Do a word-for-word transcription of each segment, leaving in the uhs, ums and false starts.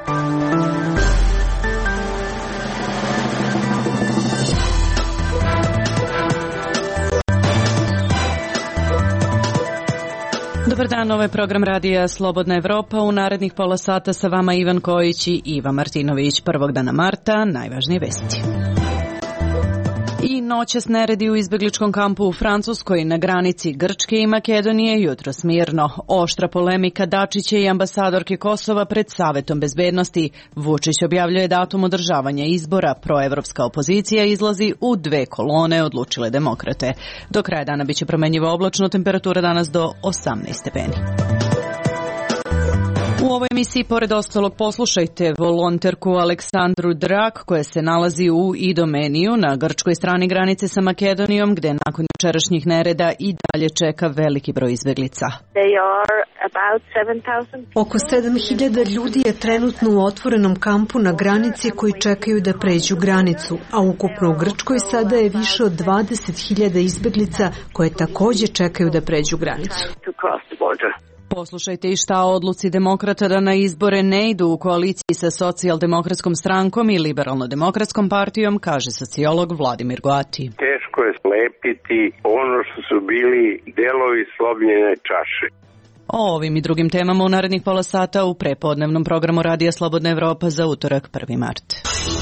Dobar dan, ovo je program radija Slobodna Evropa. U narednih pola sata sa vama Ivan Kojić i Iva Martinović. Prvog dana marta, najvažnije vesti. I noćas neredi u izbegličkom kampu u Francuskoj na granici Grčke i Makedonije jutros mirno. Oštra polemika Dačića i ambasadorke Kosova pred Savetom bezbednosti. Vučić objavljuje datum održavanja izbora. Proevropska opozicija izlazi u dve kolone, odlučile demokrate. Do kraja dana biće promenjivo oblačno, temperatura danas do osamnaest stepeni. U ovoj emisiji, pored ostalog, poslušajte volonterku Aleksandru Drak, koja se nalazi u Idomeniju na grčkoj strani granice sa Makedonijom, gde nakon jučerašnjih nereda i dalje čeka veliki broj izbeglica. Oko sedam hiljada ljudi je trenutno u otvorenom kampu na granici koji čekaju da pređu granicu, a ukupno u Grčkoj sada je više od dvadeset hiljada izbeglica koje takođe čekaju da pređu granicu. Poslušajte i šta o odluci demokrata da na izbore ne idu u koaliciji sa socijaldemokratskom strankom i liberalno-demokratskom partijom, kaže sociolog Vladimir Goati. Teško je slepiti ono što su bili delovi slomljene čaše. O ovim i drugim temama u narednih pola sata u prepodnevnom programu Radija Slobodna Evropa za utorak prvi mart.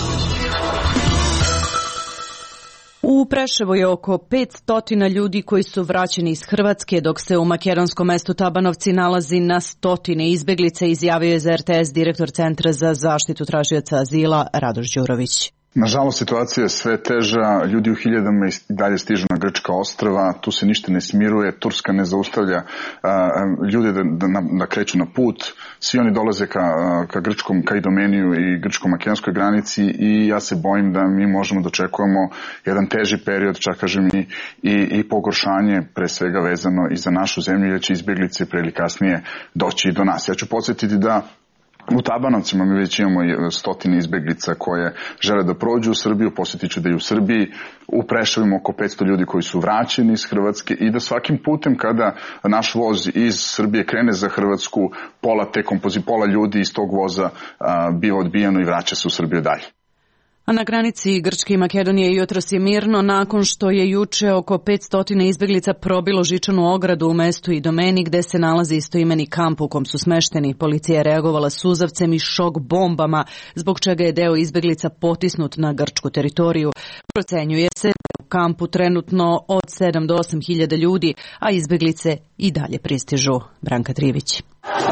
U Preševu je oko petsto ljudi koji su vraćeni iz Hrvatske, dok se u makedonskom mestu Tabanovci nalazi na stotine izbeglica, izjavio je za R T S direktor Centra za zaštitu tražioca azila Radoš Đurović. Nažalost, situacija je sve teža, ljudi u hiljadama i dalje stižu na grčka ostrva, tu se ništa ne smiruje, Turska ne zaustavlja a, ljude da, da, da kreću na put, svi oni dolaze ka, ka grčkom, ka Idomeniju i grčko-makedonskoj granici i ja se bojim da mi možemo da očekujemo jedan teži period, čak kažem i, i, i pogoršanje, pre svega vezano i za našu zemlju, jer će izbjeglice pre ili kasnije doći do nas. Ja ću podsjetiti da u Tabanovcima mi već imamo stotine izbeglica koje žele da prođu u Srbiju, posjetit ću da i u Srbiji u Preševu imamo oko petsto ljudi koji su vraćeni iz Hrvatske i da svakim putem kada naš voz iz Srbije krene za Hrvatsku, pola te kompozi, pola ljudi iz tog voza a, biva odbijeno i vraća se u Srbiju dalje. A na granici Grčke i Makedonije jutros je mirno nakon što je juče oko petsto izbeglica probilo žičanu ogradu u mestu Idomeni gde se nalazi istoimeni kamp u kom su smešteni. Policija je reagovala suzavcem i šok bombama, zbog čega je deo izbeglica potisnut na grčku teritoriju. Procenjuje se da je u kampu trenutno od sedam do osam hiljada ljudi, a izbeglice i dalje pristižu. Branka Trivić.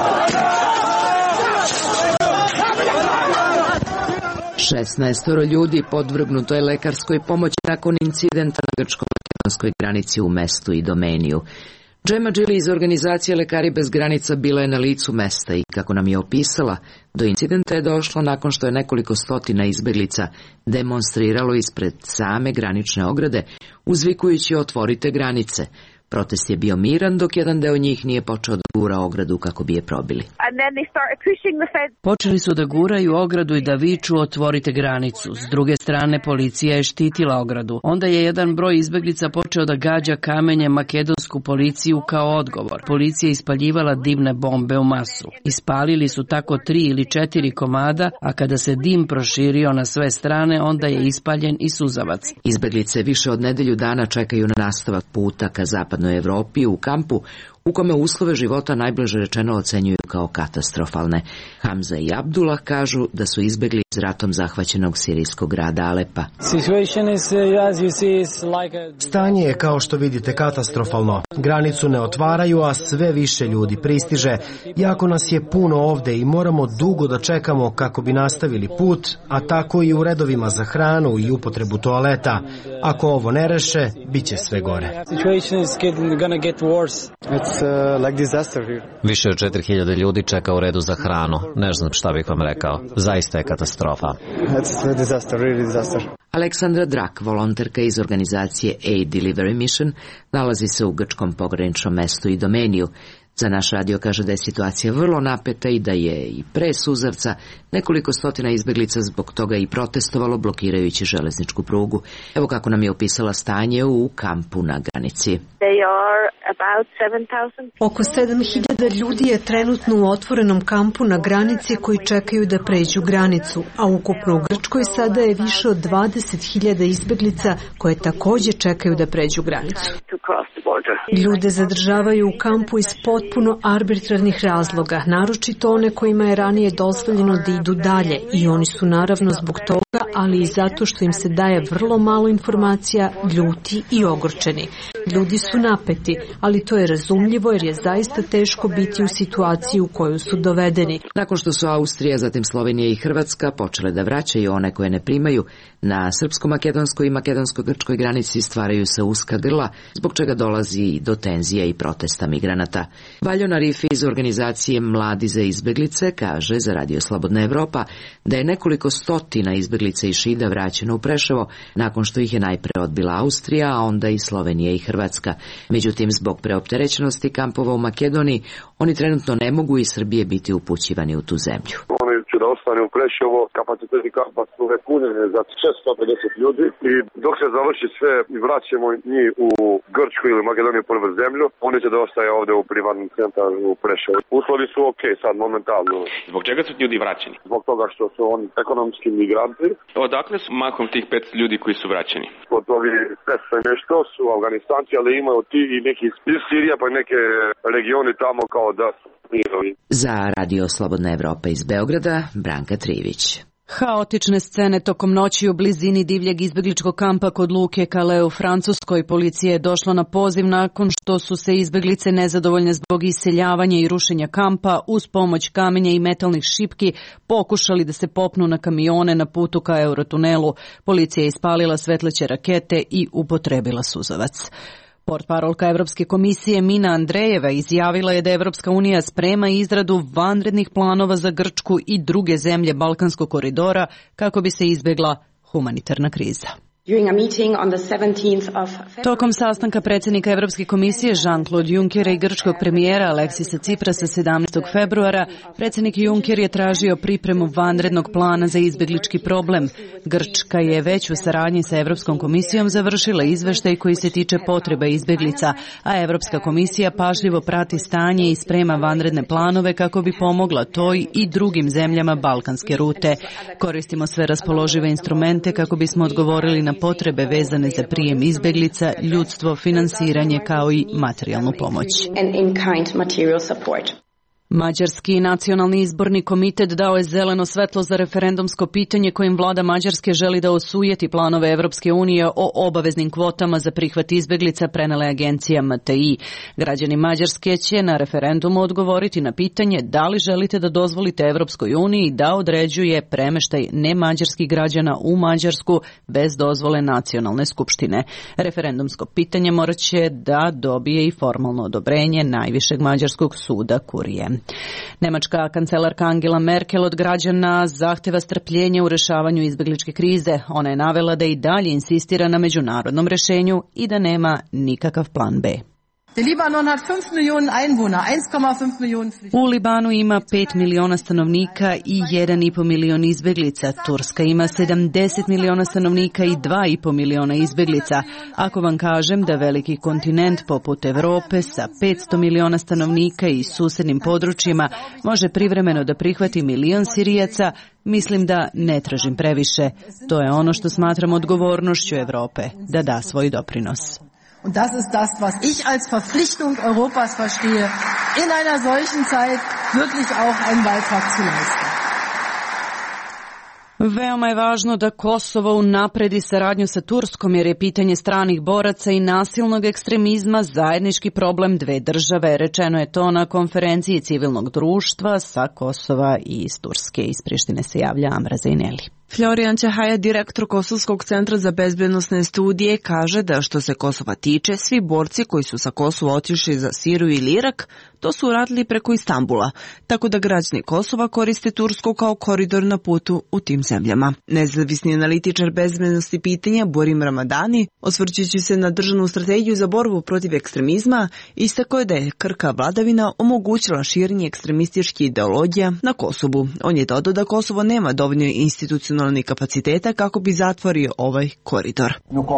šesnaestoro ljudi podvrgnuto je lekarskoj pomoći nakon incidenta na grčko-makedonskoj granici u mestu Idomeniju. Džema Džili iz organizacije Lekari bez granica bila je na licu mesta i, kako nam je opisala, do incidenta je došlo nakon što je nekoliko stotina izbeglica demonstriralo ispred same granične ograde, uzvikujući otvorite granice. Protest je bio miran dok jedan deo njih nije počeo da gura ogradu kako bi je probili. Počeli su da guraju ogradu i da viču otvorite granicu. S druge strane policija je štitila ogradu. Onda je jedan broj izbeglica počeo da gađa kamenjem makedonsku policiju kao odgovor. Policija je ispaljivala dimne bombe u masu. Ispalili su tako tri ili četiri komada, a kada se dim proširio na sve strane, onda je ispaljen i suzavac. Izbeglice više od nedelju dana čekaju na nastavak puta ka zapadnoj Evropi u kampu u kome uslove života najbliže rečeno ocenjuju kao katastrofalne. Hamza i Abdullah kažu da su izbegli iz ratom zahvaćenog sirijskog grada Alepa. Stanje je, kao što vidite, katastrofalno. Granicu ne otvaraju, a sve više ljudi pristiže. Jako nas je puno ovde i moramo dugo da čekamo kako bi nastavili put, a tako i u redovima za hranu i upotrebu toaleta. Ako ovo ne reše, bit će sve gore. Više od četiri hiljade ljudi čeka u redu za hranu. Ne znam šta bih vam rekao. Zaista je katastrofa. Aleksandra Drak, volonterka iz organizacije Aid Delivery Mission, nalazi se u grčkom pograničnom mestu Idomeniju. Za naš radio kaže da je situacija vrlo napeta i da je i pre suzavca nekoliko stotina izbeglica zbog toga i protestovalo blokirajući železničku prugu. Evo kako nam je opisala stanje u kampu na granici. Oko sedam hiljada ljudi je trenutno u otvorenom kampu na granici koji čekaju da pređu granicu, a ukupno u Grčkoj sada je više od dvadeset hiljada izbeglica koje takođe čekaju da pređu granicu. Ljude zadržavaju u kampu iz potpuno arbitrarnih razloga, naročito one kojima je ranije dozvoljeno da idu dalje, i oni su naravno zbog toga, ali i zato što im se daje vrlo malo informacija, ljuti i ogorčeni. Ljudi su napeti, ali to je razumljivo jer je zaista teško biti u situaciji u koju su dovedeni. Nakon što su Austrija, zatim Slovenija i Hrvatska počele da vraćaju one koje ne primaju, na srpsko-makedonskoj i makedonsko-grčkoj granici stvaraju se uska grla, zbog čega dolazi do tenzija i protesta migranata. Valjon Arifi iz organizacije Mladi za izbeglice kaže za Radio Slobodna Evropa da je nekoliko stotina izbeglica iz Šida vraćeno u Preševo nakon što ih je najpre odbila Austrija, a onda i Slovenija i Hrvatska. Međutim, zbog preopterećenosti kampova u Makedoniji, oni trenutno ne mogu iz Srbije biti upućivani u tu zemlju. Da ostane u Preševo, kapaciteti kampa su punjene za šesto pedeset ljudi i dok se završi sve i vraćamo njih u Grčku ili Makedoniju prvu zemlju, oni će da ostaje ovde u privatnom centru u Preševu. Uslovi su ok sad momentalno. Zbog čega su ljudi vraćeni? Zbog toga što su oni ekonomski migranti. Odakle su mahom tih petsto ljudi koji su vraćeni? Od ovih petsto nešto su Afganistanci, ali imaju ti i neki iz Sirija pa neke regioni tamo kao da su mirovi. Za Radio Slobodna Evropa iz Beograda, Branka Trivić. Haotične scene tokom noći u blizini divljeg izbegličkog kampa kod luke Calais u Francuskoj. Policija je došla na poziv nakon što su se izbeglice nezadovoljne zbog iseljavanja i rušenja kampa uz pomoć kamenja i metalnih šipki pokušali da se popnu na kamione na putu ka Eurotunelu. Policija je ispalila svetleće rakete i upotrebila suzavac. Portparolka Evropske komisije Mina Andrejeva izjavila je da Evropska unija sprema izradu vanrednih planova za Grčku i druge zemlje Balkanskog koridora kako bi se izbjegla humanitarna kriza. Tokom sastanka predsjednika Evropske komisije Jean-Claude Junckera i grčkog premijera Aleksisa Tsiprasa sedamnaestog februara, predsjednik Juncker je tražio pripremu vanrednog plana za izbjeglički problem. Grčka je već u saradnji sa Evropskom komisijom završila izveštaj koji se tiče potreba izbjeglica, a Evropska komisija pažljivo prati stanje i sprema vanredne planove kako bi pomogla toj i drugim zemljama balkanske rute. Koristimo sve raspoložive instrumente kako bismo odgovorili na potrebe vezane za prijem izbjeglica, ljudstvo, finansiranje kao i materijalnu pomoć. Mađarski nacionalni izborni komitet dao je zeleno svetlo za referendumsko pitanje kojim vlada Mađarske želi da osujeti planove Evropske unije o obaveznim kvotama za prihvat izbjeglica, prenele agencija M T I. Građani Mađarske će na referendumu odgovoriti na pitanje da li želite da dozvolite Evropskoj uniji da određuje premeštaj nemađarskih građana u Mađarsku bez dozvole nacionalne skupštine. Referendumsko pitanje morat će da dobije i formalno odobrenje najvišeg mađarskog suda Kurije. Nemačka kancelarka Angela Merkel od građana zahteva strpljenje u rešavanju izbjegličke krize. Ona je navela da i dalje insistira na međunarodnom rešenju i da nema nikakav plan B. U Libanu ima pet miliona stanovnika i jedan i po milion izbjeglica. Turska ima sedamdeset miliona stanovnika i dva i po miliona izbjeglica. Ako vam kažem da veliki kontinent poput Evrope sa petsto miliona stanovnika i susednim područjima može privremeno da prihvati milion Sirijaca, mislim da ne tražim previše. To je ono što smatram odgovornošću Evrope, da da svoj doprinos. Und das ist das, was ich als Verpflichtung Europas verstehe, in einer solchen Zeit wirklich auch einen Beitrag zu leisten. Veoma je važno da Kosovo unapredi saradnju sa Turskom jer je pitanje stranih boraca i nasilnog ekstremizma zajednički problem dve države. Rečeno je to na konferenciji civilnog društva sa Kosova i iz Turske. Iz Prištine se javlja Amra Zajneli. Florijan Ćahaja, direktor Kosovskog centra za bezbednosne studije, kaže da što se Kosova tiče, svi borci koji su sa Kosova otišli za Siriju ili Irak, to su uradili preko Istambula, tako da građani Kosova koriste Tursku kao koridor na putu u tim zemljama. Nezavisni analitičar bezbednosti pitanja Borim Ramadani, osvrćući se na državnu strategiju za borbu protiv ekstremizma, istakao je da je krka vladavina omogućila širenje ekstremističkih ideologija na Kosovu. On je dodao da Kosovo nema dovoljno institucionalnih kapaciteta kako bi zatvorio ovaj koridor.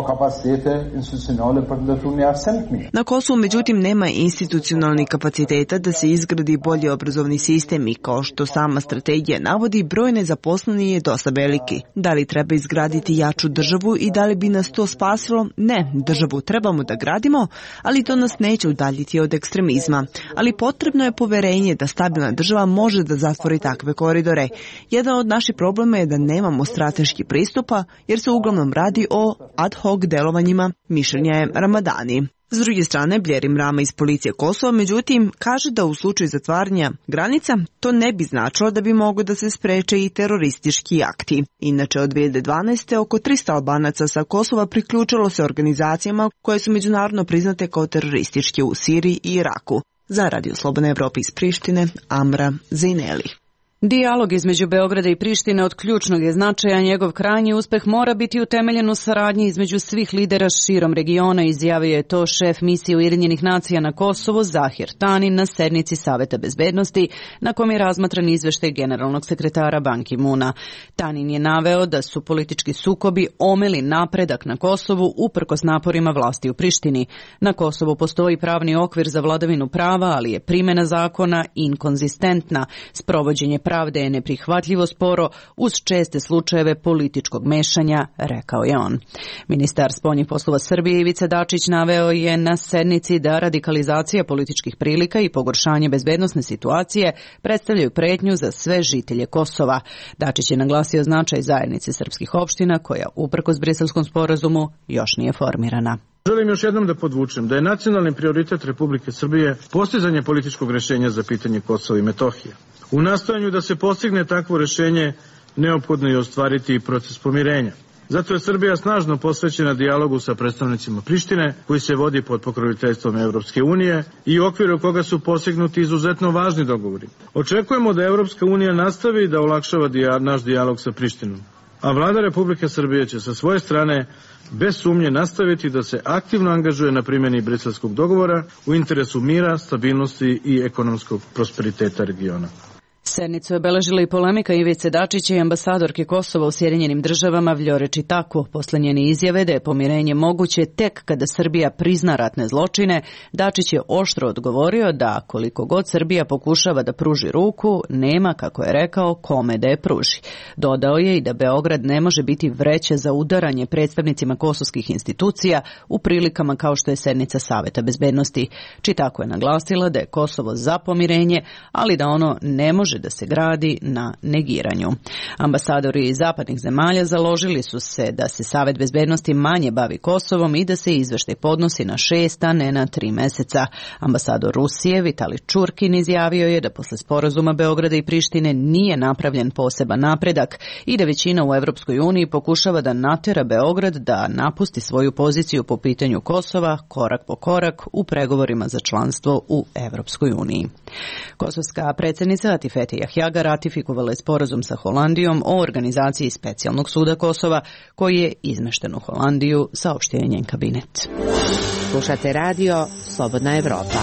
Na Kosovu, međutim, nema institucionalnih kapaciteta da se izgradi bolji obrazovni sistem i kao što sama strategija navodi, broj nezaposlenih je dosta veliki. Da li treba izgraditi jaču državu i da li bi nas to spasilo? Ne, državu trebamo da gradimo, ali to nas neće udaljiti od ekstremizma. Ali potrebno je poverenje da stabilna država može da zatvori takve koridore. Jedan od naših problema je da nemamo strateški pristupa jer se uglavnom radi o ad hoc delovanjima, mišljenja je Ramadani. S druge strane, Bljerim Rama iz policije Kosova, međutim, kaže da u slučaju zatvaranja granica to ne bi značilo da bi mogo da se spreče i teroristički akti. Inače, od dvije hiljade dvanaeste. oko tristo Albanaca sa Kosova priključilo se organizacijama koje su međunarodno priznate kao terorističke u Siriji i Iraku. Za Radio Slobodna Evropa iz Prištine, Amra Zejneli. Dijalog između Beograda i Prištine od ključnog je značaja, njegov krajnji uspeh mora biti utemeljen u saradnji između svih lidera širom regiona, izjavio je to šef misije Ujedinjenih nacija na Kosovo Zahir Tanin na sednici Saveta bezbednosti na kom je razmatran izveštaj generalnog sekretara Ban Ki-moona. Tanin je naveo da su politički sukobi omeli napredak na Kosovu uprkos naporima vlasti u Prištini. Na Kosovu postoji pravni okvir za vladavinu prava, ali je primjena zakona inkonzistentna. Sprovođenje pravde je neprihvatljivo sporo uz česte slučajeve političkog mešanja, rekao je on. Ministar spoljnih poslova Srbije Ivica Dačić naveo je na sednici da radikalizacija političkih prilika i pogoršanje bezbednosne situacije predstavljaju pretnju za sve žitelje Kosova. Dačić je naglasio značaj zajednice srpskih opština koja uprkos Briselskom sporazumu još nije formirana. Želim još jednom da podvučem da je nacionalni prioritet Republike Srbije postizanje političkog rešenja za pitanje Kosova i Metohije. U nastojanju da se postigne takvo rešenje neophodno je ostvariti i proces pomirenja. Zato je Srbija snažno posvećena dijalogu sa predstavnicima Prištine, koji se vodi pod pokroviteljstvom Evropske unije i u okviru koga su postignuti izuzetno važni dogovori. Očekujemo da Evropska unija nastavi da olakšava dija, naš dijalog sa Prištinom, a vlada Republike Srbije će sa svoje strane bez sumnje nastaviti da se aktivno angažuje na primjeni Briselskog dogovora u interesu mira, stabilnosti i ekonomskog prosperiteta regiona. Sednicu je obeležila i polemika Ivice Dačića i ambasadorke Kosova u Sjedinjenim državama Vljore Čitaku. Posle njene izjave da je pomirenje moguće tek kada Srbija prizna ratne zločine, Dačić je oštro odgovorio da koliko god Srbija pokušava da pruži ruku, nema, kako je rekao, kome da je pruži. Dodao je i da Beograd ne može biti vreća za udaranje predstavnicima kosovskih institucija u prilikama kao što je sednica Saveta bezbednosti. Čitaku je naglasila da je Kosovo za pomirenje, ali da ono ne može da se gradi na negiranju. Ambasadori iz zapadnih zemalja založili su se da se Savet bezbednosti manje bavi Kosovom i da se izveštaj podnosi na šest, a ne na tri meseca. Ambasador Rusije Vitali Čurkin izjavio je da posle sporazuma Beograda i Prištine nije napravljen poseban napredak i da većina u Evropskoj uniji pokušava da natera Beograd da napusti svoju poziciju po pitanju Kosova korak po korak u pregovorima za članstvo u Evropskoj uniji. Kosovska predsjednica Atifete Jahjaga ratifikovala je sporazum sa Holandijom o organizaciji specijalnog suda Kosova koji je izmešten u Holandiju, saopštio je njen kabinet. Slušate radio Slobodna Evropa.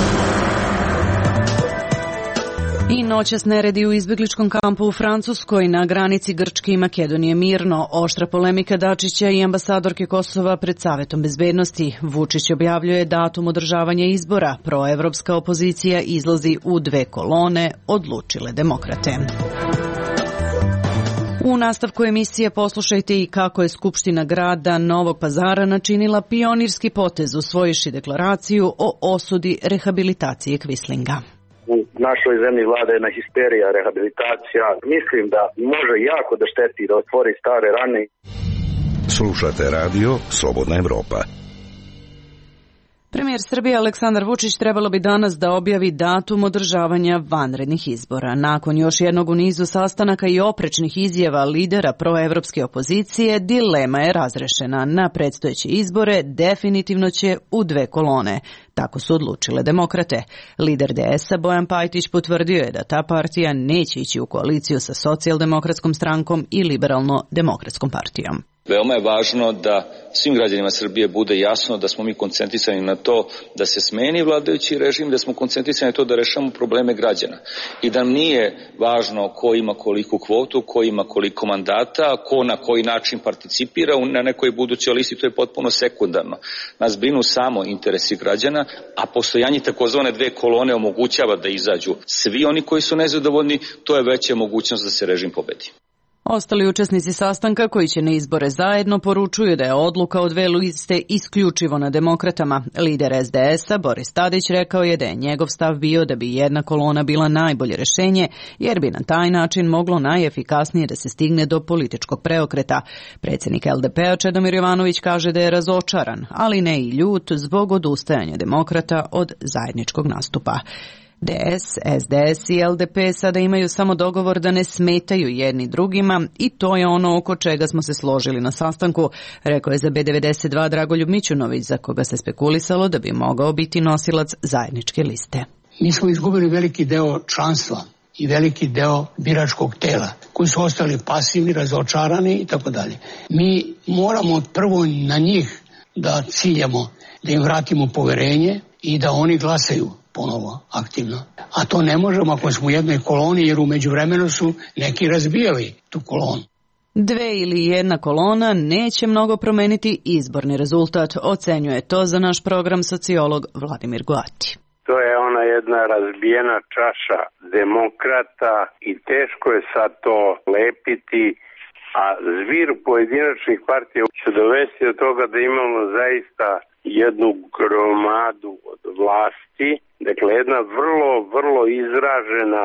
I noćas neredi u izbjegličkom kampu u Francuskoj na granici Grčke i Makedonije mirno. Oštra polemika Dačića i ambasadorke Kosova pred Savetom bezbednosti. Vučić objavljuje datum održavanja izbora. Proevropska opozicija izlazi u dve kolone, odlučile demokrate. U nastavku emisije poslušajte i kako je Skupština grada Novog Pazara načinila pionirski potez usvojivši deklaraciju o osudi rehabilitacije Kvislinga. U našoj zemlji vlada jedna histerija, rehabilitacija. Mislim da može jako da šteti, da otvori stare rane. Slušate radio Slobodna Evropa. Premijer Srbije Aleksandar Vučić trebalo bi danas da objavi datum održavanja vanrednih izbora. Nakon još jednog u nizu sastanaka i oprečnih izjava lidera proevropske opozicije, dilema je razrešena. Na predstojeće izbore definitivno će u dve kolone. Tako su odlučile demokrate. Lider D S-a Bojan Pajtić potvrdio je da ta partija neće ići u koaliciju sa socijaldemokratskom strankom i liberalno-demokratskom partijom. Veoma je važno da svim građanima Srbije bude jasno da smo mi koncentrisani na to da se smeni vladajući režim, da smo koncentrisani na to da rešavamo probleme građana i da nam nije važno ko ima koliku kvotu, ko ima koliko mandata, ko na koji način participira na nekoj budućoj listi, to je potpuno sekundarno. Nas brinu samo interesi građana, a postojanje takozvane dve kolone omogućava da izađu svi oni koji su nezadovoljni, to je veća mogućnost da se režim pobedi. Ostali učesnici sastanka koji će na izbore zajedno poručuju da je odluka o dve liste isključivo na demokratama. Lider S D S-a Boris Tadić rekao je da je njegov stav bio da bi jedna kolona bila najbolje rešenje, jer bi na taj način moglo najefikasnije da se stigne do političkog preokreta. Predsjednik L D P-a Čedomir Jovanović kaže da je razočaran, ali ne i ljut zbog odustajanja demokrata od zajedničkog nastupa. D S, S D S i L D P sada imaju samo dogovor da ne smetaju jedni drugima i to je ono oko čega smo se složili na sastanku, rekao je za B devedeset dva Dragoljub Mićunović, za koga se spekulisalo da bi mogao biti nosilac zajedničke liste. Mi smo izgubili veliki deo članstva i veliki deo biračkog tela, koji su ostali pasivni, razočarani i tako dalje. Mi moramo prvo na njih da ciljamo, da im vratimo poverenje i da oni glasaju ponovo aktivno. A to ne možemo ako smo u jednoj koloni, jer u međuvremenu su neki razbijali tu kolonu. Dve ili jedna kolona neće mnogo promeniti izborni rezultat, ocenjuje to za naš program sociolog Vladimir Goati. To je ona jedna razbijena čaša demokrata i teško je sad to lepiti, a zvir pojedinačnih partija će dovesti do toga da imamo zaista jednu gromadu od vlasti, dakle jedna vrlo, vrlo izražena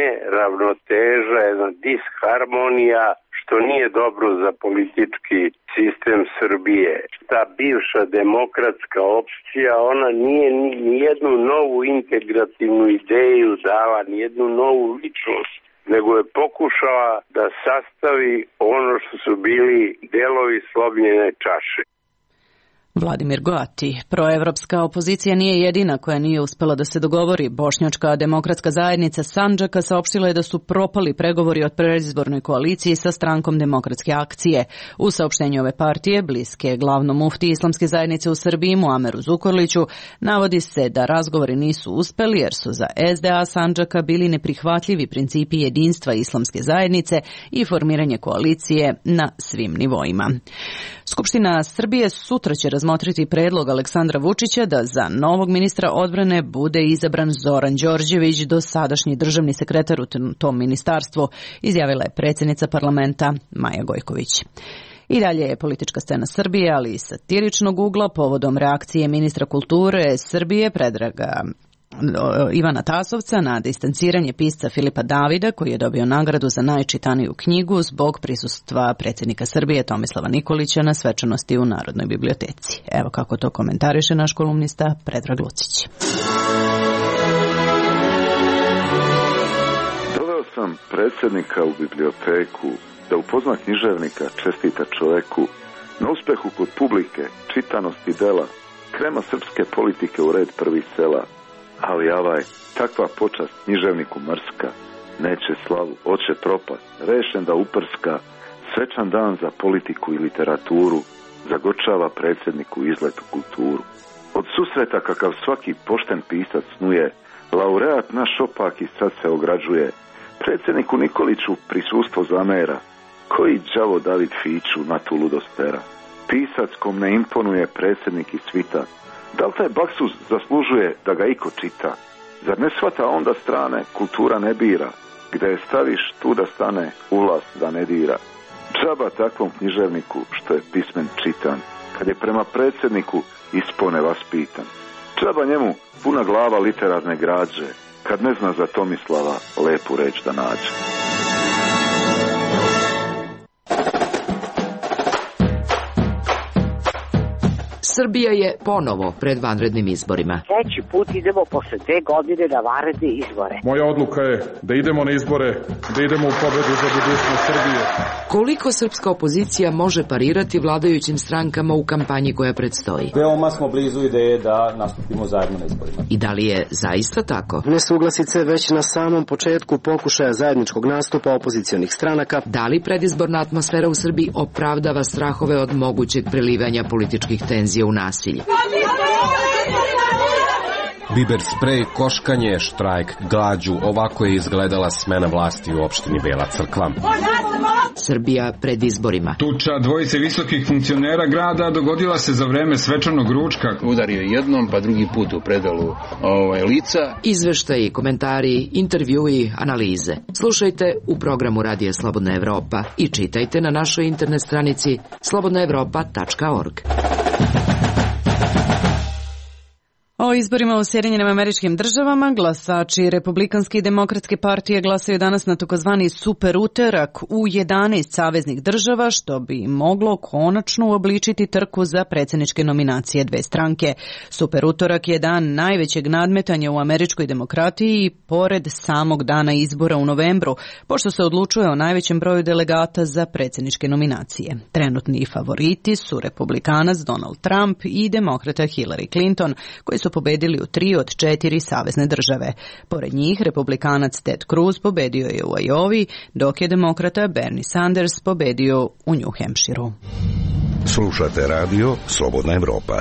neravnoteža, jedna disharmonija, što nije dobro za politički sistem Srbije. Ta bivša demokratska opcija, ona nije ni jednu novu integrativnu ideju dala, ni jednu novu ličnost, nego je pokušala da sastavi ono što su bili delovi slomljene čaše. Vladimir Goati. Proevropska opozicija nije jedina koja nije uspela da se dogovori. Bošnjačka demokratska zajednica Sandžaka saopštila je da su propali pregovori o predizbornoj koaliciji sa strankom Demokratske akcije. U saopštenju ove partije, bliske glavnom mufti islamske zajednice u Srbiji Muameru Zukorliću, navodi se da razgovori nisu uspeli jer su za S D A Sandžaka bili neprihvatljivi principi jedinstva islamske zajednice i formiranje koalicije na svim nivoima. Skupština Srbije sutra će razmotriti predlog Aleksandra Vučića da za novog ministra odbrane bude izabran Zoran Đorđević, dosadašnji državni sekretar u tom ministarstvu, izjavila je predsjednica parlamenta Maja Gojković. I dalje je politička scena Srbije, ali i satiričnog ugla povodom reakcije ministra kulture Srbije Predraga Ivana Tasovca na distanciranje pisca Filipa Davida, koji je dobio nagradu za najčitaniju knjigu zbog prisustva predsjednika Srbije Tomislava Nikolića na svečanosti u Narodnoj biblioteci. Evo kako to komentariše naš kolumnista Predrag Lucić. Doveo sam predsjednika u biblioteku da upozna književnika, čestita čoveku na uspehu kod publike, čitanosti dela, krema srpske politike u red prvih sela. Ali avaj, takva počast književniku mrska, neće slavu, oće propast, rešen da uprska, svečan dan za politiku i literaturu, zagorčava predsjedniku izlet u kulturu. Od susreta kakav svaki pošten pisac snuje, laureat naš opak i sad se ograđuje, predsjedniku Nikoliću prisustvo zamera, koji đavo David Fiću na tu ludost tera. Pisac kom ne imponuje predsjednik i svita, da li taj baksuz zaslužuje da ga iko čita? Zar ne shvata onda strane, kultura ne bira, gde je staviš tu da stane, u vlast da ne dira. Džaba takvom književniku što je pismen čitan, kad je prema predsjedniku ispone vaspitan. Džaba njemu puna glava literarne građe, kad ne zna za Tomislava lepu reč da nađe. Srbija je ponovo pred vanrednim izborima. Treći put idemo posle dve godine na vanredne izbore. Moja odluka je da idemo na izbore, da idemo u pobedu za budućnost Srbije. Koliko srpska opozicija može parirati vladajućim strankama u kampanji koja predstoji? Veoma smo blizu ideje da nastupimo zajedno na izborima. I da li je zaista tako? Nesuglasice već na samom početku pokušaja zajedničkog nastupa opozicionih stranaka. Da li predizborna atmosfera u Srbiji opravdava strahove od mogućeg prelivanja političkih tenzija u nasilje? Biber sprej, koškanje, štrajk, glađu, ovako je izgledala smena vlasti u opštini Bela Crkva. Srbija pred izborima. Tuča dvojice visokih funkcionera grada dogodila se za vreme svečanog ručka. Udario jednom, pa drugi put u predalu ovaj, lica. Izveštaji, komentari, intervjui, analize. Slušajte u programu Radija Slobodna Evropa i čitajte na našoj internet stranici slobodna evropa tačka org. O izborima u Sjedinjenim Američkim Državama glasači Republikanske i Demokratske partije glasaju danas na takozvani super utorak u jedanaest saveznih država, što bi moglo konačno uobličiti trku za predsjedničke nominacije dve stranke. Super utorak je dan najvećeg nadmetanja u američkoj demokratiji pored samog dana izbora u novembru, pošto se odlučuje o najvećem broju delegata za predsjedničke nominacije. Trenutni favoriti su Republikanac Donald Trump i demokrata Hillary Clinton, koji su pobedili u tri od četiri savezne države. Pored njih, Republikanac Ted Cruz pobedio je u Iowi, dok je demokrata Bernie Sanders pobedio u New Hampshireu. Slušate radio Slobodna Evropa.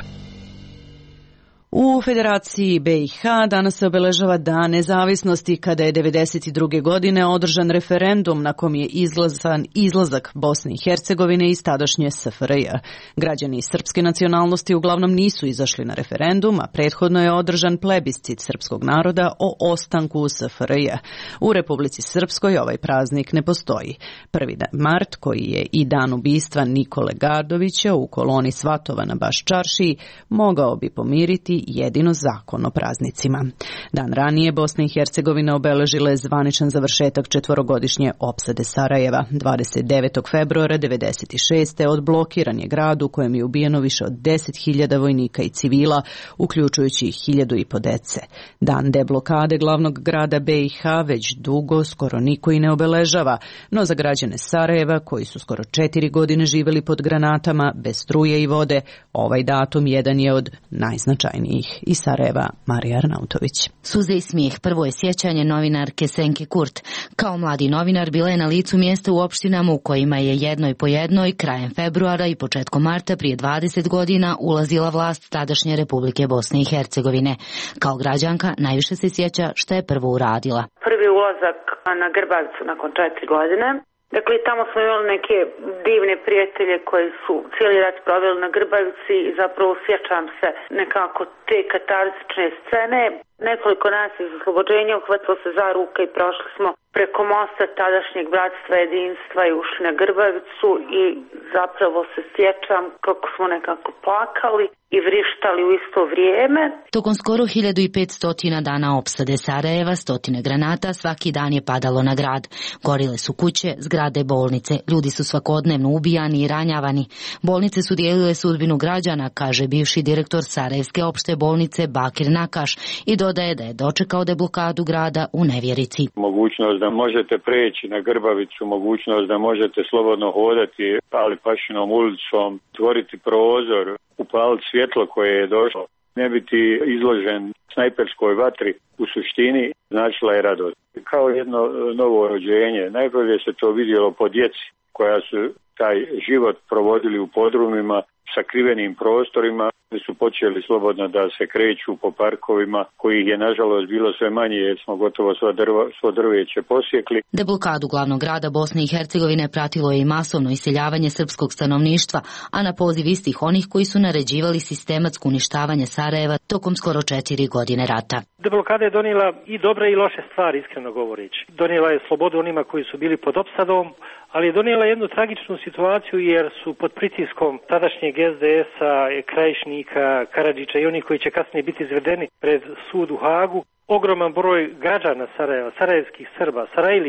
U Federaciji B i H danas se obeležava Dan nezavisnosti kada je devedeset druge godine održan referendum na kom je izglasan izlazak Bosne i Hercegovine iz tadašnje S F R J. Građani srpske nacionalnosti uglavnom nisu izašli na referendum, a prethodno je održan plebiscit srpskog naroda o ostanku u S F R J. U Republici Srpskoj ovaj praznik ne postoji. prvi mart, koji je i dan ubistva Nikole Gardovića u koloni svatova na Baščaršiji, mogao bi pomiriti jedino zakon o praznicima. Dan ranije Bosna i Hercegovina obeležila je zvaničan završetak četvorogodišnje opsade Sarajeva. dvadeset devetog februara devedeset šeste odblokiran je grad u kojem je ubijeno više od deset hiljada vojnika i civila, uključujući hiljadu i po dece. Dan deblokade glavnog grada B i H već dugo skoro niko i ne obeležava, no za građane Sarajeva, koji su skoro četiri godine živjeli pod granatama, bez struje i vode, ovaj datum jedan je od najznačajnijih. Iz Sarajeva, Marija Arnautović. Suze i smijeh, prvo je sjećanje novinarke Senke Kurt. Kao mladi novinar bila je na licu mjesta u opštinama u kojima je jednoj po jednoj krajem februara i početkom marta prije dvadeset godina ulazila vlast tadašnje Republike Bosne i Hercegovine. Kao građanka najviše se sjeća što je prvo uradila. Prvi ulazak na Grbavicu nakon četiri godine. Dakle, tamo smo imali neke divne prijatelje koji su cijeli rat proveli na Grbavici i zapravo sjećam se nekako te katarzične scene. Nekoliko nas iz oslobođenja uhvatilo se za ruke i prošli smo preko mosta tadašnjeg bratstva jedinstva i ušli na Grbavicu i zapravo se sjećam kako smo nekako plakali i vrištali u isto vrijeme. Tokom skoro hiljadu i petsto dana opsade Sarajeva, stotine granata svaki dan je padalo na grad. Gorile su kuće, zgrade, bolnice. Ljudi su svakodnevno ubijani i ranjavani. Bolnice su dijelile sudbinu građana, kaže bivši direktor Sarajevske opšte bolnice Bakir Nakaš i dodaje da je dočekao deblokadu grada u nevjerici. Mogućnost da možete preći na Grbavicu, mogućnost da možete slobodno hodati ali Pašinom ulicom, tvoriti prozor, upaliti svjetlo koje je došlo, ne biti izložen snajperskoj vatri, u suštini značila je radost. Kao jedno novo rođenje, najbolje se to vidjelo po djeci koja su taj život provodili u podrumima, sakrivenim prostorima, gdje su počeli slobodno da se kreću po parkovima, kojih je nažalost bilo sve manje jer smo gotovo svo, drvo, svo drveće posjekli. Deblokadu glavnog grada Bosne i Hercegovine pratilo je i masovno iseljavanje srpskog stanovništva, a na poziv istih onih koji su naređivali sistematsko uništavanje Sarajeva tokom skoro četiri godine rata. Deblokada je donijela i dobre i loše stvari, iskreno govoreći. Donijela je slobodu onima koji su bili pod opsadom, ali je donijela jednu tragičnu situaciju jer su pod pritiskom tadašnjeg S D S-a, Krajišnika, Karadžića i onih koji će kasnije biti izvedeni pred sud u Hagu, ogroman broj građana Sarajeva, sarajevskih Srba, Sarajlija,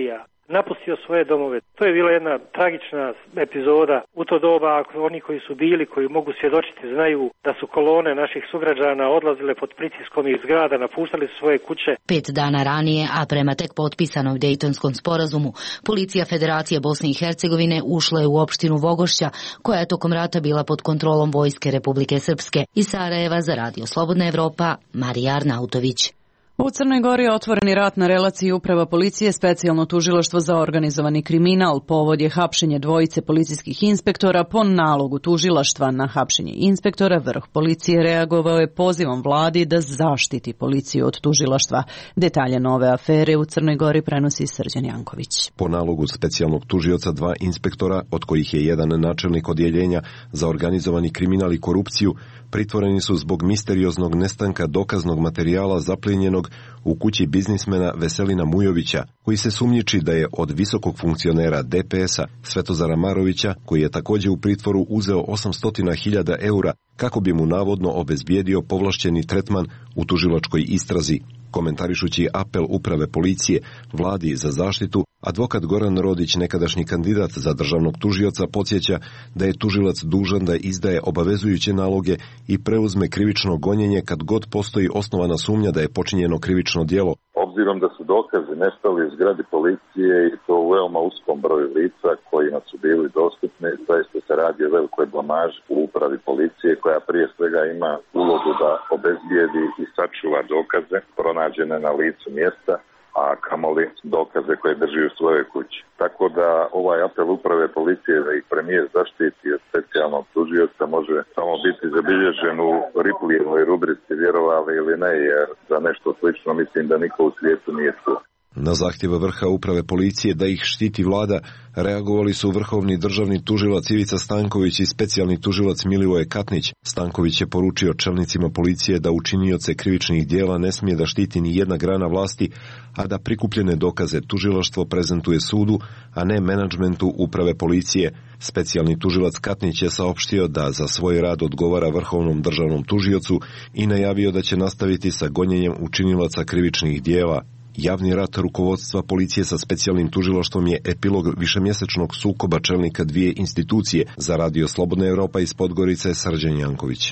napustio svoje domove. To je bila jedna tragična epizoda u to doba. Ako oni koji su bili, koji mogu svjedočiti, znaju da su kolone naših sugrađana odlazile pod pritiskom iz zgrada, napuštali su svoje kuće. Pet dana ranije, a prema tek potpisanom Dejtonskom sporazumu, policija Federacije Bosne i Hercegovine ušla je u opštinu Vogošća, koja je tokom rata bila pod kontrolom Vojske Republike Srpske. Iz Sarajeva za Radio Slobodna Evropa, Marija Arnautović. U Crnoj Gori je otvoreni rat na relaciji Uprava policije, specijalno tužilaštvo za organizovani kriminal. Povod je hapšenje dvojice policijskih inspektora po nalogu tužilaštva. Na hapšenje inspektora vrh policije reagovao je pozivom vladi da zaštiti policiju od tužilaštva. Detalje nove afere u Crnoj Gori prenosi Srđan Janković. Po nalogu specijalnog tužioca dva inspektora, od kojih je jedan načelnik odjeljenja za organizovani kriminal i korupciju, pritvoreni su zbog misterioznog nestanka dokaznog materijala zaplijenjenog u kući biznismena Veselina Mujovića, koji se sumnjiči da je od visokog funkcionera D P S-a Svetozara Marovića, koji je također u pritvoru uzeo osamsto hiljada eura kako bi mu navodno obezbijedio povlašćeni tretman u tužilačkoj istrazi. Komentarišući apel Uprave policije vladi za zaštitu, advokat Goran Rodić, nekadašnji kandidat za državnog tužioca, podsjeća da je tužilac dužan da izdaje obavezujuće naloge i preuzme krivično gonjenje kad god postoji osnovana sumnja da je počinjeno krivično djelo. Obzirom da su dokazi nestali u zgradi policije i to u veoma uskom broju lica kojima su bili dostupni, zaista se radi o velikoj blamaži u Upravi policije, koja prije svega ima ulogu da obezbijedi i sačuva dokaze pronađene na licu mjesta, a kamoli dokaze koje drži u svojoj kući. Tako da ovaj apel Uprave policije da ih premijer zaštiti od specijalnog tužioca može samo biti zabilježen u Riplijevoj rubrici vjerovali ili ne, jer za nešto slično mislim da niko u svijetu nije čuo. Na zahtjeve vrha Uprave policije da ih štiti vlada reagovali su vrhovni državni tužilac Ivica Stanković i specijalni tužilac Milivoje Katnić. Stanković je poručio čelnicima policije da učinioce krivičnih djela ne smije da štiti ni jedna grana vlasti, a da prikupljene dokaze tužilaštvo prezentuje sudu, a ne menadžmentu Uprave policije. Specijalni tužilac Katnić je saopštio da za svoj rad odgovara vrhovnom državnom tužiocu i najavio da će nastaviti sa gonjenjem učinilaca krivičnih djela. Javni rat rukovodstva policije sa specijalnim tužilaštvom je epilog višemjesečnog sukoba čelnika dvije institucije. Za Radio Slobodna Evropa iz Podgorice, Srđan Janković.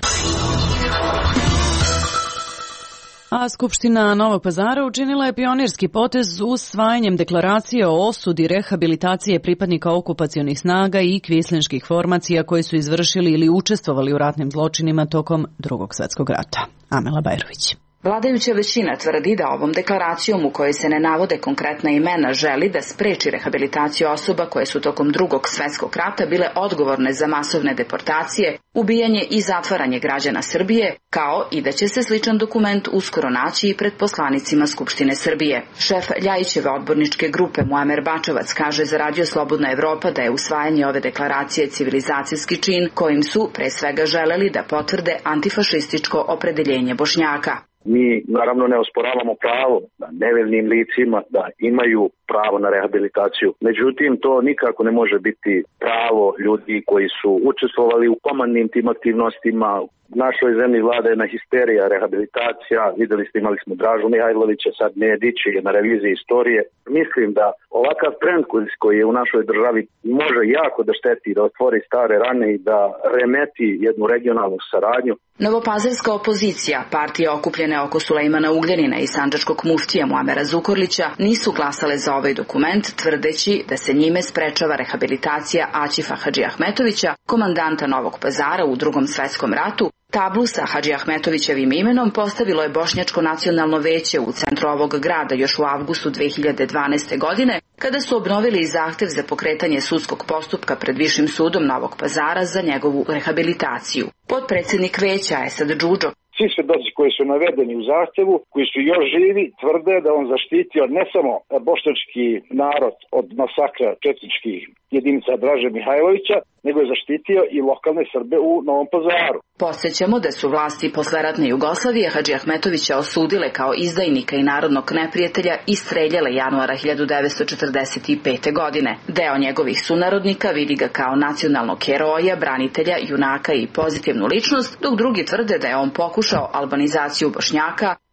A Skupština Novog Pazara učinila je pionirski potez usvajanjem deklaracije o osudi rehabilitacije pripadnika okupacionih snaga i kvislinških formacija koji su izvršili ili učestvovali u ratnim zločinima tokom Drugog svjetskog rata. Amela Bajrović. Vladajuća većina tvrdi da ovom deklaracijom u kojoj se ne navode konkretna imena želi da spreči rehabilitaciju osoba koje su tokom Drugog svjetskog rata bile odgovorne za masovne deportacije, ubijanje i zatvaranje građana Srbije, kao i da će se sličan dokument uskoro naći i pred poslanicima Skupštine Srbije. Šef Ljajićeve odborničke grupe Muamer Bačevac kaže za Radio Slobodna Evropa da je usvajanje ove deklaracije civilizacijski čin kojim su pre svega želeli da potvrde antifašističko opredeljenje Bošnjaka. Mi naravno ne osporavamo pravo da nevinim licima da imaju pravo na rehabilitaciju. Međutim, to nikako ne može biti pravo ljudi koji su učestvovali u komandnim tim aktivnostima. U našoj zemlji vlada jedna histerija, rehabilitacija. Vidjeli ste, imali smo Dražu Mihajlovića, sad Nedić je na reviziji istorije. Mislim da ovakav trend koji je u našoj državi može jako da šteti, da otvori stare rane i da remeti jednu regionalnu saradnju. Novopazarska opozicija, partije okupljene oko Sulejmana Ugljanina i sandžačkog muftija Muamera Zukorlića, nisu glasale za ovaj dokument, tvrdeći da se njime sprečava rehabilitacija Aćifa Hadžiahmetovića, komandanta Novog Pazara u Drugom svjetskom ratu. Tablu sa Hadžiahmetovićevim imenom postavilo je Bošnjačko nacionalno veće u centru ovog grada još u avgustu dve hiljade dvanaeste. godine, kada su obnovili i zahtev za pokretanje sudskog postupka pred Višim sudom Novog Pazara za njegovu rehabilitaciju. Potpredsjednik veća Esad Džudžo. Svi svedoci koji su navedeni u zahtevu, koji su još živi, tvrde da on zaštitio ne samo bošnjački narod od masakra četničkih jedinica Draže Mihajlovića, nego je zaštitio i lokalne Srbe u Novom Pazaru. Podsjećamo da su vlasti posleratne Jugoslavije Hadžiahmetovića osudile kao izdajnika i narodnog neprijatelja i streljale januara hiljadu devetsto četrdeset pete. godine. Deo njegovih sunarodnika vidi ga kao nacionalnog heroja, branitelja, junaka i pozitivnu ličnost, dok drugi tvrde da je on pokušao albanizaciju Bošnjaka,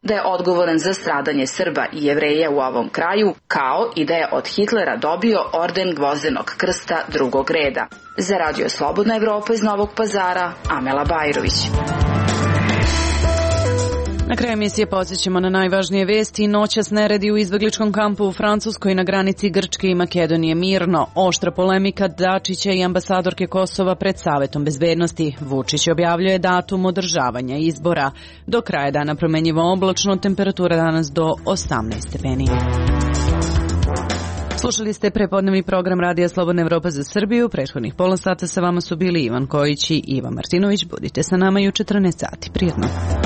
da je odgovoran za stradanje Srba i Jevreja u ovom kraju, kao i da je od Hitlera dobio orden Gvozdenog krsta drugog reda. Za Radio Slobodna Evropa iz Novog Pazara, Amela Bajrović. Na kraju emisije podsjećamo na najvažnije vesti. Noćas neredi u izbegličkom kampu u Francuskoj na granici Grčke i Makedonije mirno. Oštra polemika Dačića i ambasadorke Kosova pred Savetom bezbednosti. Vučić objavljuje datum održavanja izbora. Do kraja dana promenjivo oblačno, temperatura danas do osamnaest stepeni. Slušali ste prepodnevni program Radija Slobodna Evropa za Srbiju. Prethodnih pola sata sa vama su bili Ivan Kojić i Ivan Martinović. Budite sa nama i u četrnaest sati. Prijetno.